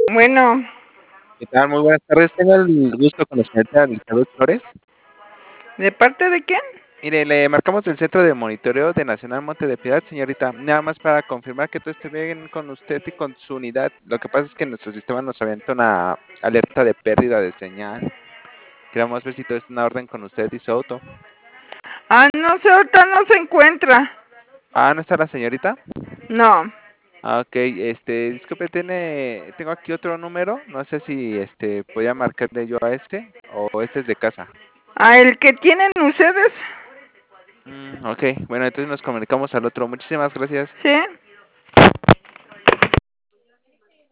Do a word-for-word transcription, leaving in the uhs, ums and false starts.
Bueno, ¿Qué tal? Muy buenas tardes. Tengo el gusto con la señorita Elizabeth Flores. ¿de parte de quién? Mire, le marcamos del Centro de Monitoreo de Nacional Monte de Piedad, señorita. Nada más para confirmar que todo esté bien con usted y con su unidad. Lo que pasa es que nuestro sistema nos avienta una alerta de pérdida de señal. Queremos ver si todo está en orden con usted y su auto. Ah, no sé, ahorita no se encuentra. Ah, ¿no está la señorita? No. Ah, ok, este, disculpe, tiene, tengo aquí otro número. No sé si este podía marcarle yo a este o este es de casa. ¿A el que tienen ustedes? Mm, ok, bueno, entonces nos comunicamos al otro. Muchísimas gracias. ¿Sí?